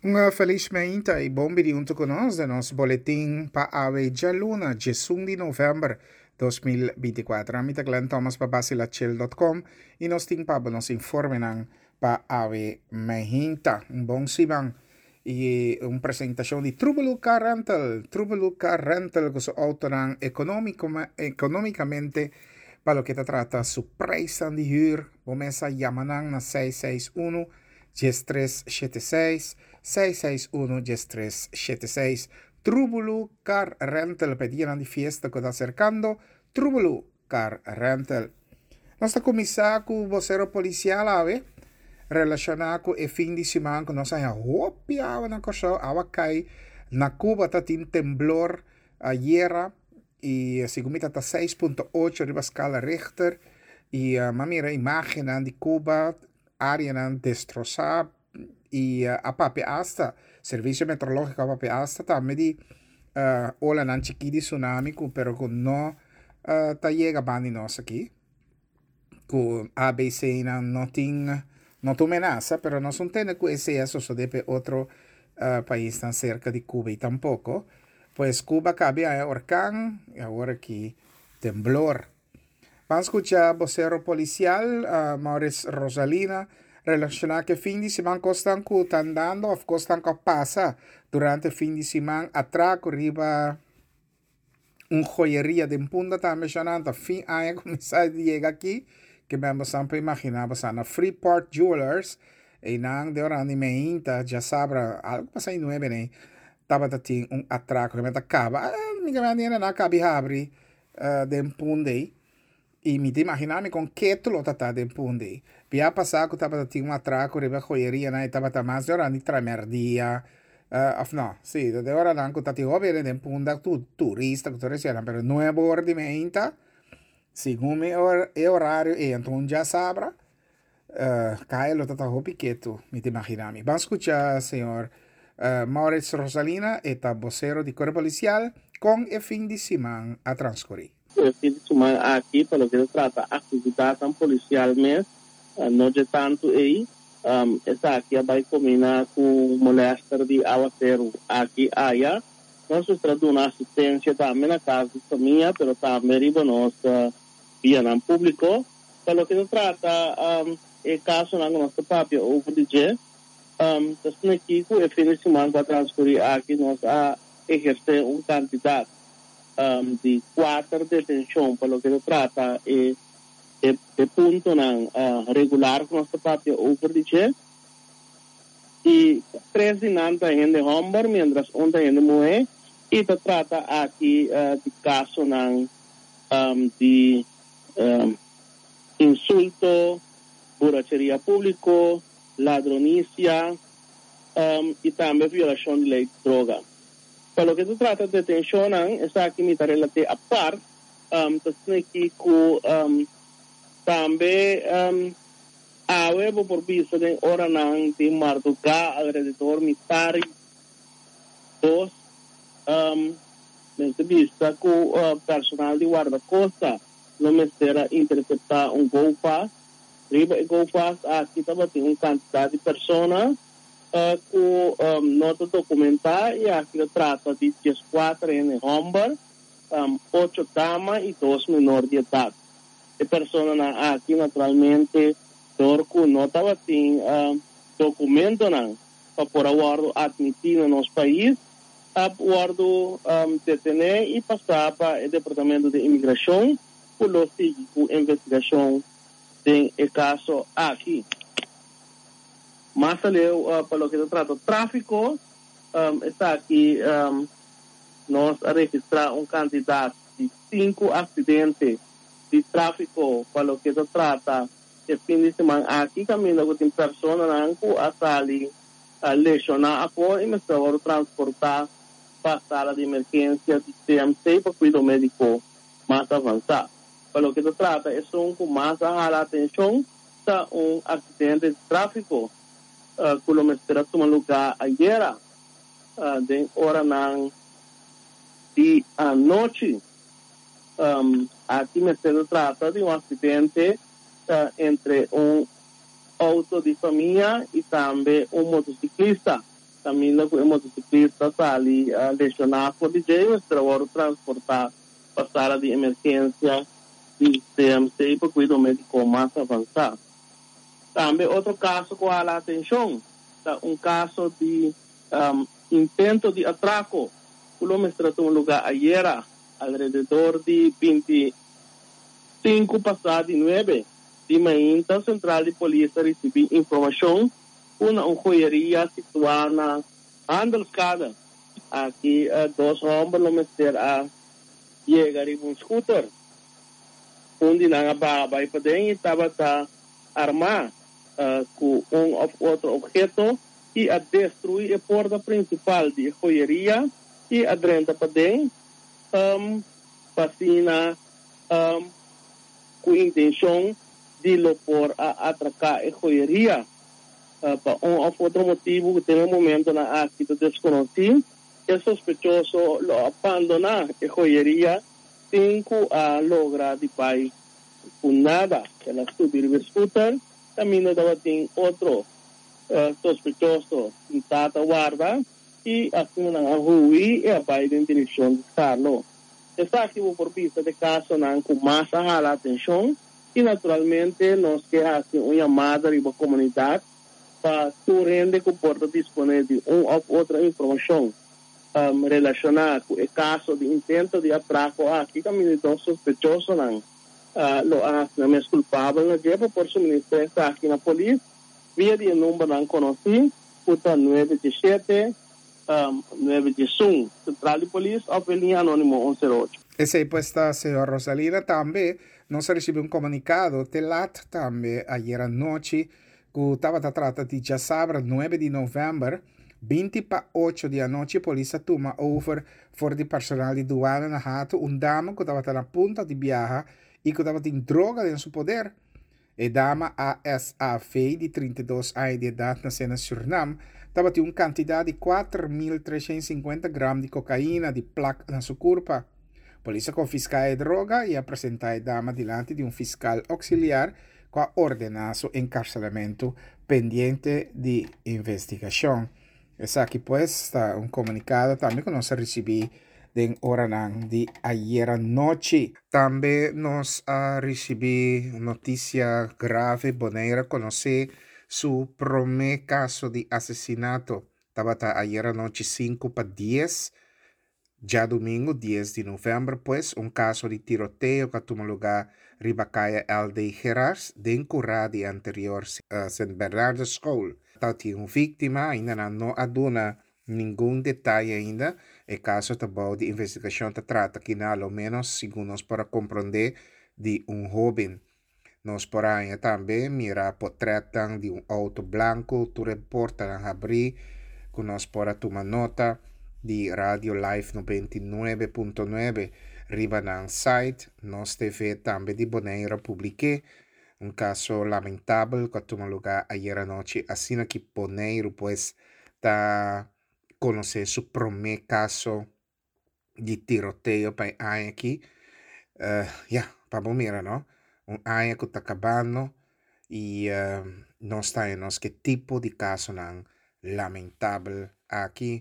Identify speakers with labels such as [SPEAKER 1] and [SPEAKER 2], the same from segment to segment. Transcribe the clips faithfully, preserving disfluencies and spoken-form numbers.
[SPEAKER 1] Uma feliz manhã e bom dia junto conosco no nosso boletim para a Aveja Luna, de de novembro de dois mil e vinte e quatro. A mim Glenn Thomas para basilachel ponto com e nós temos para nos informar para a Ave Manhã. Um bom simão e uma apresentação de Trubelu Car Rental. Trubelu Car Rental que se autoran economicamente para lo que te trata su preço de huur. Começa llaman na seis seis um, três sete seis, seis seis um, três sete seis. Trubulu Car Rental, pediram de fiesta que está cercando. Trubulu Car Rental. Nós estamos começando com o vocero policial, ave, relacionado com o fim de semana, que nós estamos hopiando na coisa, a cai, na Cuba está tem temblor, a guerra, e a segunda está seis ponto oito riba escala Richter, e a mamira imagem de Cuba, área destroçada, e uh, a papi hasta serviço meteorológico a papi hasta também de uh, ola nan chiqui de tsunami ku, pero com no uh, ta llega bani nós aqui com A B C não não tem não tem ameaça, pero nós não temos com esse eso so de outro uh, país tan cerca de Cuba e tampouco pues Cuba cabe a huracán e agora aqui temblor. Vamos escuchar vocero policial uh, Maurice Rosalina relacionar que fim de semana costan que estão dando, ou costan que passa durante o fim de semana, atraco riba uma joieria de punta também mencionando, fim aí começar a chegar aqui, que vamos sempre imaginar, você na Freeport Jewelers, e não de hora de meinta, já sabe, algo passa em nove, né? Tava tem um atraco, que me acaba, minha maneira não cabe abrir de punta aí. E me imaginava com que tudo está de punde. Pia passar que estava tinha um atraco de joieria, né? Estava mais de hora de tramerdia. Uh, não, sim, de hora não que estava over de punta tu turista que tu recebe, pero não é boa de menta. Segundo o horário e então já sabe. Uh, cai lo tata ho piqueto, me imaginava. Vamos escuchar, senhor uh, Maurice Rosalina, eta vocero de Corpo Policial, com o fim de semana a transcorrer.
[SPEAKER 2] O fim de semana aqui, pelo que se trata, atividade policial mesmo, não de tanto aí, um, essa aqui vai combinar com o molester de aguaceiro aqui, aí, nós trazemos uma assistência também na casa de família, mas também riba nossa via no público, pelo que se trata, um, é caso na nossa própria O V D G, um, então aqui, com o fim de semana para transcorrer aqui, nós a exercer um candidato Um, de quatro detenção, pelo que se trata, é, é, é ponto não, uh, regular com nossa própria O V D G, e três de nanta ainda homem, mientras um ainda mulher, e se trata aqui uh, de caso não, um, de um, insulto, borracheria público, ladronícia, um, e também violação de lei de droga. Pelo que se trata de detenção, essa aqui me está relativa a par, um, que um, também um, a web por vista de hora não de marduca alrededor militar dos um, nessa vista com o uh, personal de guarda-costa não me será interceptar um GoPass, riba e GoPass aqui também tem um quantidade de pessoas Uh, com um, nota documentar e aqui trata de quatro em homem, um, oito damas e dois menores de idade. A pessoa na, aqui naturalmente dor com nota assim uh, documento não para por aguardo admitir no nosso país, aguardo um, detener e passar para o departamento de imigração por lo seguir com investigação do caso aqui. Mas leu, uh, pelo que se trata do tráfico, um, está aqui, um, nós registramos um candidato de cinco acidentes de tráfico, pelo que se trata de fim de semana. Aqui, caminho com tem pessoas que a sali a lesionar a cor e me estão transportar para a sala de emergência de C M C para cuidado médico mais avançado. Pelo que se trata, é um com mais a atenção, está um acidente de tráfico. Uh, que me espera tomar lugar ayer, uh, de hora não de a noite. Um, aqui me se trata de um acidente uh, entre um auto de família e também um motociclista. também o motociclista ali uh, lesionado por D J, mas agora transportar para a sala de emergência de C M C para cuidar médico mais avançado. Também outro caso com a atenção, tá, um caso de um, intento de atraco, quilômetro de um lugar ayer, alrededor de vinte e cinco passadas de nove, de manhã, a central de polícia recebeu informação uma joalheria situada na Andelscada. Aqui, uh, dois homens lomecer a chegar em um scooter, onde na baba e padem estava a armar uh, com um ou outro objeto e a destruir a porta principal de joalheria e a drenta padem um, fascina um, com intenção de lo por a atracar a joalheria. Uh, para um ou outro motivo que tem um momento na aqui do desconhecido, é sospechoso lo abandonar a joalheria cinco a lograr de pai com nada, ela subir o scooter, caminho da tem outro uh, sospechoso que está a guarda e assim na rua e a pai em direção de Carlos. Está aqui por vista de caso não com mais a atenção e naturalmente nós que assim uma chamada para a comunidade para tu rende que pode dispor de uma ou outra informação um, relacionada com o caso de intento de atraco aqui, caminho de sospechoso não. Uh, lo não é culpável, não é por suministrar aqui na polícia, via de número não conhecido, puta nove sete, nove um, Central de Polícia, ou linha anônimo um zero oito.
[SPEAKER 1] Essa aí, pues, está, señora Rosalina, também, nós recebemos um comunicado, telat também, ayer à noite, que estava a tratar de já sábado, nove de novembro, vinte para oito da noite, a polícia toma over for de personal de douane na rato, um dama que estava na ponta de viajar e que estava em droga em seu poder. A dama A S A F, de trinta e dois anos de idade, nascida em Suriname, estava com uma quantidade de quatro mil trezentos e cinquenta gramas de cocaína de placa na sua corpo. A polícia confiscou a droga e apresentou a dama diante de um fiscal auxiliar que ordenou seu encarcelamento pendiente de investigação. Essa aqui, pues, está um comunicado também que nós recebemos de hora de ayer à noite. Também nós uh, recebemos notícia grave, Bonaire conhecer seu primeiro caso de assassinato. Estava ayer à noite cinco para dez, já domingo dez de novembro, pues, um caso de tiroteio que tomou lugar Ribacaia L D Gerards, de curra de anterior uh, Saint Bernardo School. Tal tinha uma vítima, ainda não aduna nenhum detalhe ainda. O caso também de investigação te trata que na ao menos segundo nós para compreender de um jovem. Nós porém também mira portretam de um auto branco, tu reporta na abrir, que nós para tomar nota de Radio Life noventa e nove ponto nove, riba na site, nós T V também de Bonaire publiqué um caso lamentável que tomou lugar ayer à noite, assim que Bonaire pues está conhecer seu primeiro caso de tiroteio para a aqui. Uh, yeah, para mira, não? Um ano que está acabando e uh, nós temos que tipo de caso não lamentável aqui.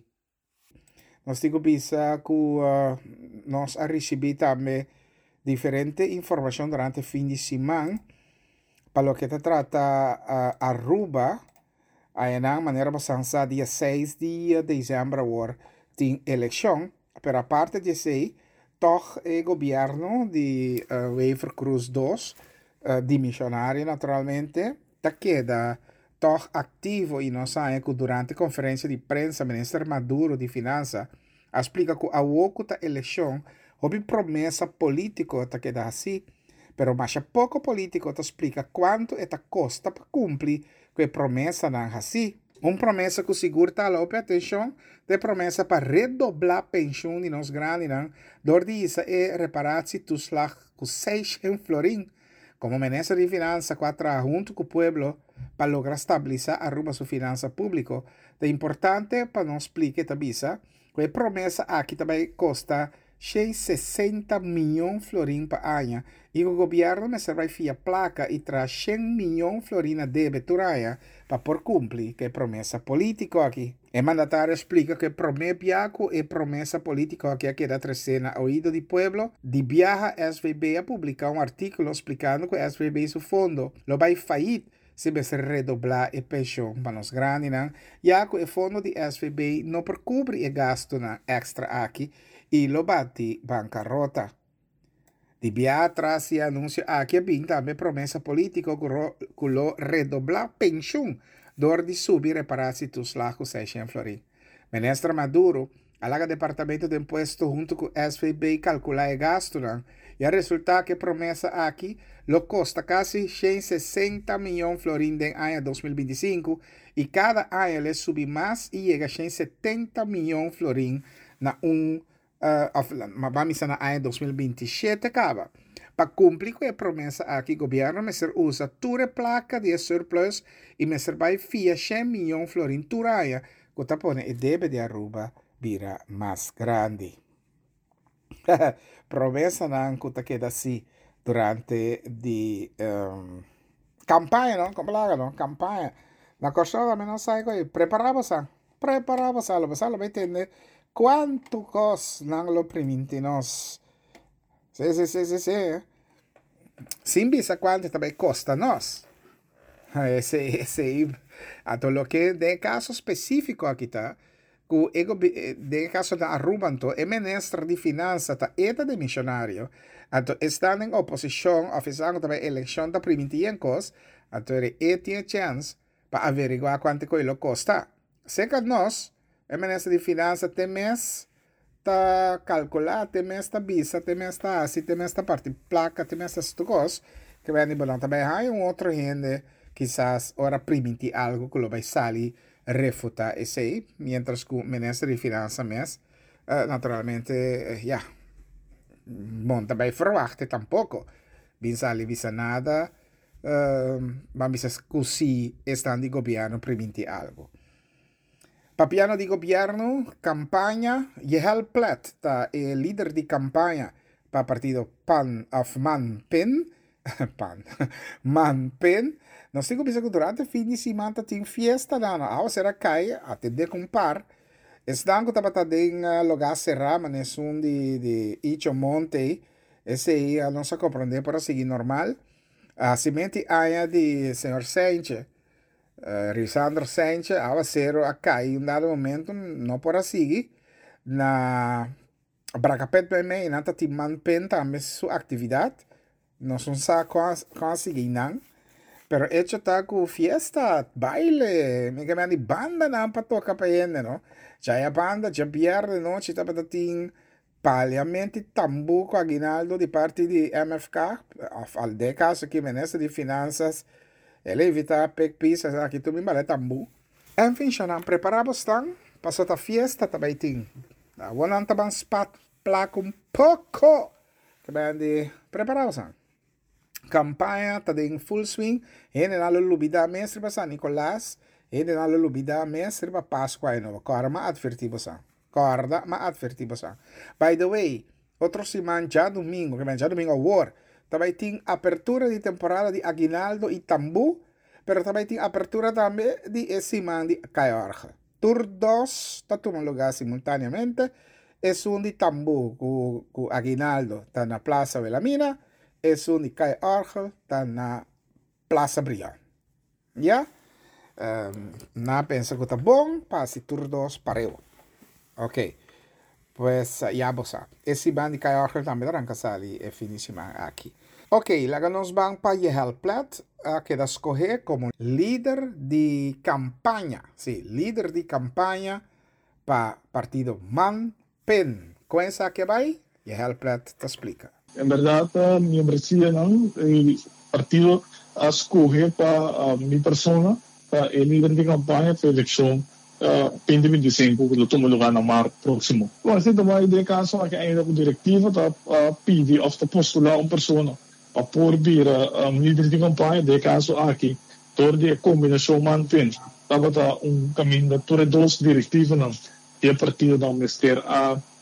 [SPEAKER 1] Nós temos que pensar que uh, nós recebemos também diferente informação durante o fim de semana para o que se trata uh, Aruba. Aí, de maneira bastante, dia seis de dezembro, agora tem eleição. Pero a parte disso aí, toch o governo de uh, Wever Cruz dois, uh, de missionário, naturalmente, está queda toch ativo e nós sabemos que durante a conferência de prensa, o ministro Maduro de Finanças explica que a outra da eleição houve promessa política está queda assim, pero mais pouco político te explica quanto esta custa para cumprir com a promessa não assim. Uma promessa que segura está lá, atenção, de promessa para redoblar a pensão de nós grandes, não? Dor disso é reparar-se tu slag com seis em florim, como ministro de Finanças, que trabalha junto com o povo para lograr estabilizar a rumo sua finança pública. É importante para nós explicar também que a promessa aqui também custa sessenta milhões de florim para ano e o governo me vai via placa e traz cem milhões de florim na débito turaya para por cumprir que é promessa política aqui. O mandatário explica que promessa é promessa política que aqui da trecena ouído do povo de viaja S V B a publicar um artículo explicando que S V B su fundo lo vai falir se vai redoblar a pensão para os grandes, já que o fundo de S V B não cobre o gasto extra aqui e lo bate bancarrota. De via atrás se anuncia aqui bem também promessa política que lo redoblar pensão dor de subir reparar-se dos lagos seiscentos florim. Ministro Maduro alaga departamento de imposto junto com S V B calcular o gasto e a resulta que promessa aqui lo custa quase cento e sessenta milhões de florim em ano dois mil e vinte e cinco e cada ano ele sube mais e chega a cento e setenta milhões de florim na um uh, vamos na ano dois mil e vinte e sete acaba. Para cumprir com a promessa aqui, o governo Messer usa toda placa de surplus e Messer vai fia cem milhões de florim turaya, que está pone o débito de Aruba vira mais grande. Promessa não que queda assim durante de um, campanha, não? Como lá, não? Campanha. Na costa também não sai coi. Preparava-se, preparava-se, lo pessoal vai entender quanto costa não lo permite nós. Sim, sim, sim, sim, sim. Sim, bisa quanto também costa nós. Esse, esse, a todo lo que de caso específico aqui tá. Que ego de caso da Arubanto, o ministro de finanças tá eta de missionário. Então, estando em oposição, oficiando também eleição da primitivos, então ele tinha chance para averiguar quanto coisa custa. Se que nós, o ministro de finanças tem mês tá calcular, tem mês tá bisa, tem mês tá assim, tem mês tá parte placa, tem mês tá estucos, que vai de bom também há um outro gente, quizás ora primiti algo que lo vai salir refutar esse aí, mientras que o ministro de finanças mes, uh, naturalmente, uh, ja, bom, também verwachte tampoco, bin sali bisa nada, uh, vamos a così están di governo primiti algo. Papiano di governo, campagna, Jehal Platt, ta el líder de campaña para partido Pan of Man Pen, Pan, Man Pen, não sei como que durante o fim de semana tem fiesta lá, não? Ah, será que é até de comprar? Estão com a em lugar cerrado, mas um de de Icho Monte, esse aí a nossa compreender para seguir normal. A semente aia de senhor Sánchez, uh, Risandro Sánchez, a ser a cair um dado momento não para seguir na Bracapet também, nata tem manpen também sua atividade, não são só conseguir não. Pero hecho está com fiesta, baile, me que de banda não para tocar para ele, não? Já a banda, já pierde noite, está para ter parlamento tambu com aguinaldo de parte de M F K, al de caso que ministro de finanças, ele evita pek pisas aqui tu me vale tambu. Enfim, já não preparados estão, passou a fiesta, também tem, a one taban spat placa um pouco, que bem de preparados estão. Campanya está em full swing, e na lubida mestre para San Nicolás, e na lubida mestre para Páscoa e Nova Corda, advertivo sa. Corda, ma advertivo sa. By the way, outro semana já domingo, que vem já domingo war, também tem apertura de temporada de aguinaldo e tambu, pero também tem apertura também de semana de Cayorga. Tour dois está tomando lugar simultaneamente, é um de tambu com aguinaldo, está na Plaza Belamina, es un Kai Argel, está na Plaza Briand. Ja? Um, na pensa que está bom, passe tur dos pareu. Ok. Pues, uh, ya vos sabe. Esse band de Kai Argel também arranca sali e finíssima aqui. Ok, lá nos van para Jehal Platt, uh, que da escoger como líder de campanha. Sí, líder de campanha para partido Man Pen. Com essa que vai, Jehal Platt te explica.
[SPEAKER 3] En verdad, uh, mi membresía, ¿no? El partido escoge para uh, mi persona, para el líder de campaña para elección uh, veinte veinticinco, que lo toma lugar en marzo próximo. Bueno, este tema de caso, que hay una directiva para uh, pedir o postular una persona para poder ver uh, um, líder de campaña, de caso aquí, todo de combinación man-pen. Estaba un camino de dos directivas, ¿no? Y el partido no me a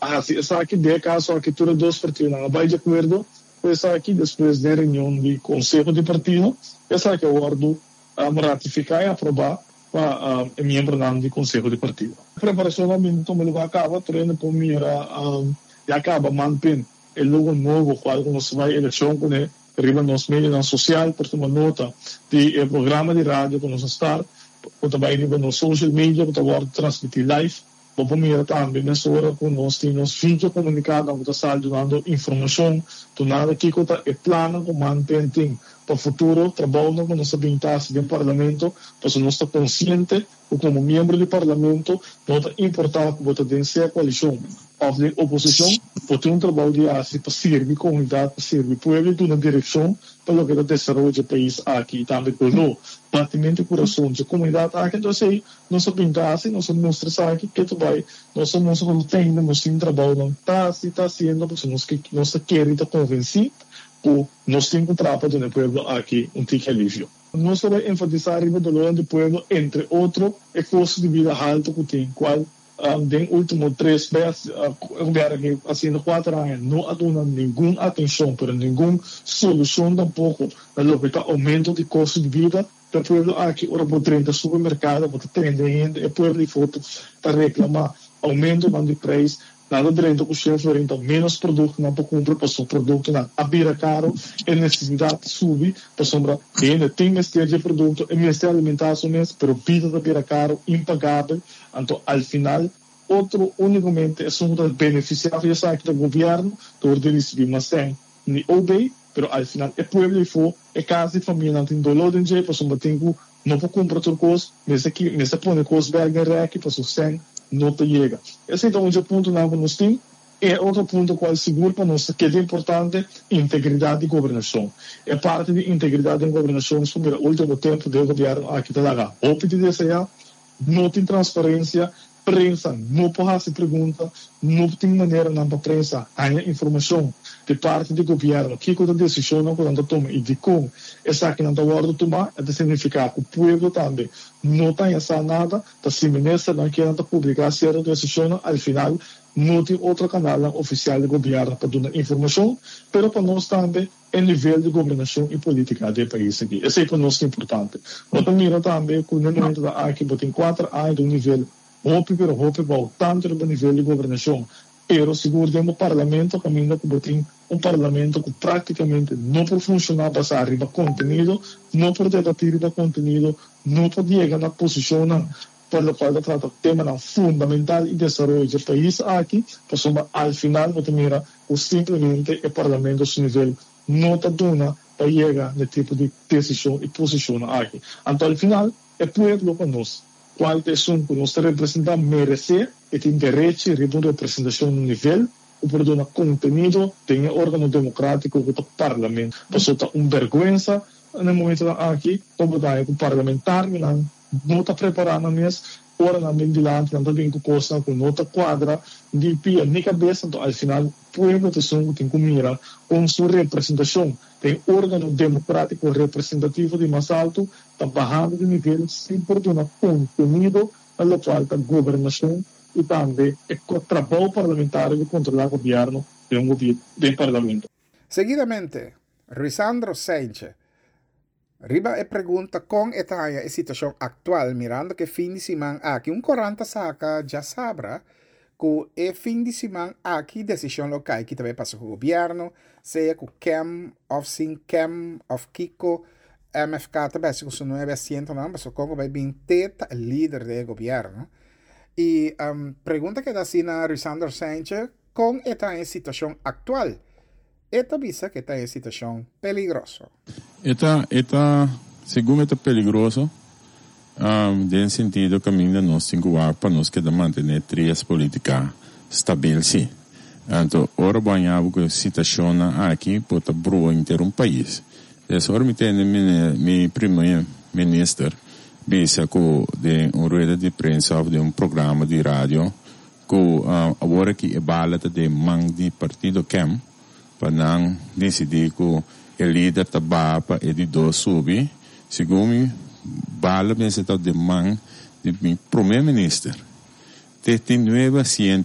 [SPEAKER 3] Assim, essa aqui de caso aqui todos dois partidos não vai de acordo, essa aqui depois da reunião do conselho de partido, essa aqui é o acordo um, ratificar e aprovar para um, membro do conselho de partido. A preparação da minha toma lugar acaba, treino por mira um, e acaba mantendo o logo novo quando nós vai eleição com ele, arriba nos meios social, por tomar nota do programa de rádio que nós está, por também arriba nos social media, por também transmitir live. Vamos mirar também nessa hora com nós temos vídeo comunicado, nós estamos dando informação, tornando aqui que é plano, como mantém para o futuro, trabalho com nossa vintage do parlamento, para nós estar consciente, como membro do parlamento, nós é importante que você a coalição ou de oposição, para ter um trabalho de assim, para servir a comunidade, para servir o povo, de uma direção, para o que é o desenvolvimento do país aqui, também com o batimento de coração da comunidade aqui, então sei, nossa vintage, nossa mostra aqui, que tu vai, nossa mostra não tem, nós temos trabalho, não está, se está sendo, porque nós nós queremos convencer, ou nós temos um trabalho do povo aqui, um tique alívio. Nós vamos enfatizar o dolor do povo, entre outros, o custo de vida alto que tem, qual um, den último três meses, uh, que assim, quatro anos, não há nenhuma atenção, para nenhuma solução tampouco, no que está aumento de custo de vida. O povo aqui, ora, por trinta supermercados, por trinta ainda, o povo de foto está reclamando aumento de preço. Nada trinta por cento, então menos produto não para comprar, para o produto não abrir caro, a necessidade sube, para sombra, ainda tem mistério de produto, e mistério de alimentação mesmo, mas vida de abrir caro, impagável, então, ao final, outro, unicamente, é um dos beneficiários do governo, do receber mais sem, nem O B, mas ao final, é povo e for, é casa e família, não tem dolor de jeito, para sombra, tem que não para comprar outra coisa, mas aqui, mas é põe coisa bem aqui, para o sem, não te chega. Esse então é o ponto que nós temos. E outro ponto qual seguro para nós que é importante, integridade de governação. É parte de integridade de governação sobre o último tempo do governo aqui da Laga. O que deseja, não tem transparência, prensa não pode fazer pergunta, não tem maneira na prensa há informação de parte do governo que a decisão não quando toma e de como essa que não está hora de tomar, é de significar que o povo também não tem essa nada, da se ministra não quer publicar certa decisão, ao final não tem outro canal oficial do governo para dar informação, mas para nós também é nível de governação e política do país aqui. Isso é para nós importante. Nós também também com o momento da aqui, tem quatro anos do nível Hope, pero hope va tanto no nível de governação. Pero seguro que o parlamento caminha que tem um parlamento que praticamente não pode funcionar para arriba conteúdo, não pode debater o conteúdo, não pode chegar na posição para o qual trata o tema fundamental e desenvolvimento do país aqui, para ao final você mira o simplesmente o parlamento a nível não está dando para chegar no tipo de decisão e posição aqui. Então ao final é povo para nós. Qual pessoa que nós representamos merece e tem direito de uma representação no nível, o produto conteúdo, tem órgão democrático que é o parlamento. Passou uma vergonha no momento aqui, como o parlamentar, não está preparando mesmo, ora na mente não está bem com coisa, com nota quadra, de pia, nem cabeça, então ao final, o povo tem que mirar com sua representação. Tem órgão democrático representativo de mais alto, está barrando de nível sempre de um conteúdo, na qual está governação e também é o trabalho parlamentar de controlar o governo de um governo do parlamento.
[SPEAKER 1] Seguidamente, Risandro Sánchez riba e pergunta com etaia a situação atual, mirando que fim de semana aqui, um quaranta saca já sabra, que é fim de semana aqui, decisão local que também passa com o governo, seja com o C E M, of Sin C E M, of Kiko, M F K também, com o novecentos, não, mas o Congo vai vir teta líder do governo. E um, pergunta que dá assim na Risandro Sánchez, com etaia a situação atual, esta visa que está em situação peligrosa.
[SPEAKER 4] Esta, esta, segundo esta peligroso, um, no sentido que ainda nós temos que para nós que manter três políticas estabelecidas. Então, ora banhava que a situação aqui pode broar inteiro um país. Essa hora me tem meu primeiro-ministro disse que de uma rueda de prensa de um programa de rádio que uh, agora que é bala de mang de partido C E M para não decidir que o líder da Bapa é de dois subir, segundo bala pensa de man de primeiro-ministro. Tem novecentos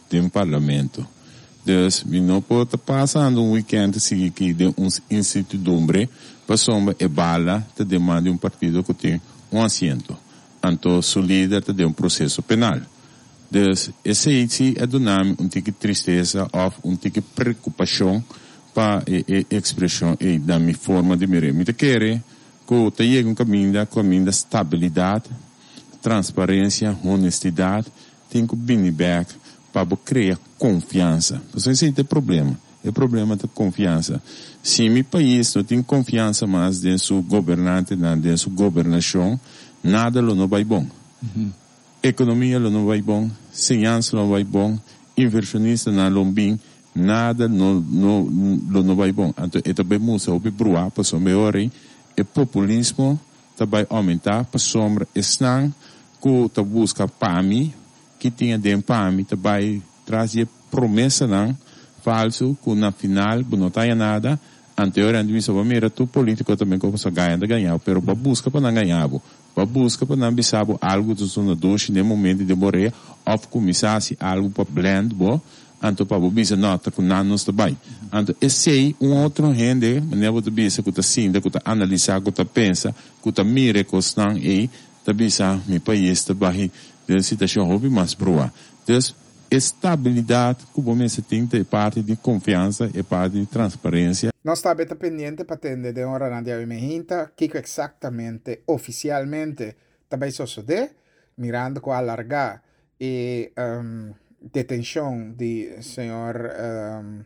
[SPEAKER 4] do parlamento. Dus, we não pode passando um weekend seguir aqui de um incertidumbre para sombra e bala te demanda um partido que tem um assento. Então, seu líder te deu um processo penal. Dus, esse aí é do nome um tique tristeza ou um tique preocupação para a expressão e da minha forma de me remite querer que te llegue um caminho da caminho da estabilidade, transparência, honestidade, tem que vir back para criar confiança. Porque esse é o problema. É o problema da confiança. Se meu país não tem confiança mais em sua governante, em sua governação, nada não vai bom. Uhum. Economia não vai bom, ciência não vai bom, inversionista não bem, nada não não não vai bom. Então, é também música o bruar para sombra ore, e populismo também aumentar para sombra esnan que ta busca para mim, que tinha dentro para mim também trazer promessa não falso que na final não tenha nada. Anteriormente me soube mira tu político também como só ganha de ganhar, pero para busca para não ganhar. Para busca para não bisar algo do zona doce no momento de morrer, ou começar se algo para blend bo, então para bisa nota com nanos também. Então esse é um outro rende, maneira de bisa que tá sinta, que tá analisar, que tá pensa, que tá mira que estão aí, tá bisa meu país também de situação hobby mais proa. Então estabilidade que você tem de parte de confiança e parte de transparência.
[SPEAKER 1] Nós estamos pendientes para atender de hora na dia hinta que exatamente, oficialmente, também sucede, mirando com alargar e um, detenção de senhor um,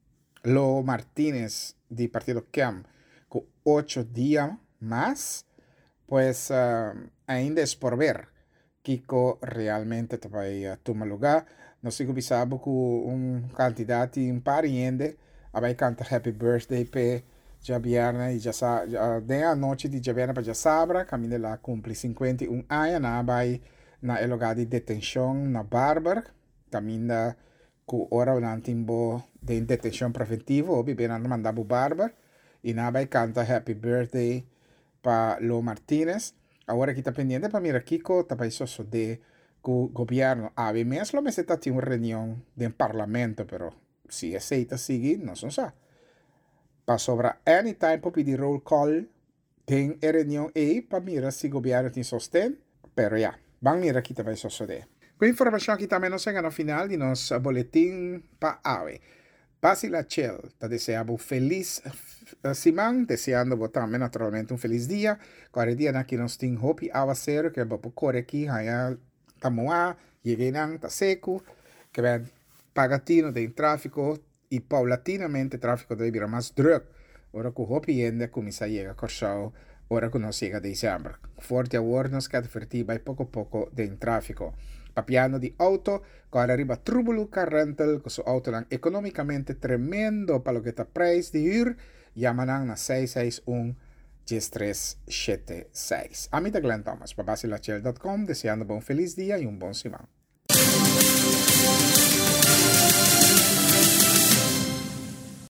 [SPEAKER 1] Lo Martínez de Partido C A M com oito dias mais, pues um, ainda é por ver Kiko realmente também uh, toma lugar. Nós sigo bisabo com um candidato um pariente, vai cantar Happy Birthday pe Jabiana e já sa de a noite de Jabiana para já sabra, caminha lá cumpre cinquenta e um anos na vai na el lugar de detenção na Barber, caminha com hora um tempo de detenção preventiva, ou bem não mandava Barber e na vai cantar Happy Birthday para Lo Martínez. Agora aqui está pendente para mirar Kiko, tá para isso de o governo a mesmo me está tendo uma reunião do parlamento, pero se aceita seguir, não são só. Para sobrar anytime para pedir roll call, tem reunião aí para mirar se o governo tem sostém, pero já, vamos mirar aqui também suceder. Com informação aqui também nós chegamos no final de nosso boletim para A V E. Basila Chel, te deseamos um feliz uh, semana, deseando você também naturalmente um feliz dia. Cada dia aqui nós temos hope a ser que vamos correr aqui, aí Tamoa, lleguei nang, tá seco, que vem pagatino de tráfico e paulatinamente tráfico deve virar mais drug. Ora que o hopi ainda começa a chegar a corchão, ora que nós chega a dezembro. Forte award nos quer divertir vai pouco a pouco de tráfico. Papiano de auto, agora arriba trubulu car rental, que su auto lang economicamente tremendo para lo que está preço de huur, llaman na seis seis um três sete seis. A mim é Glenn Thomas, para basilachel ponto com, deseando bom feliz dia e um bom semana.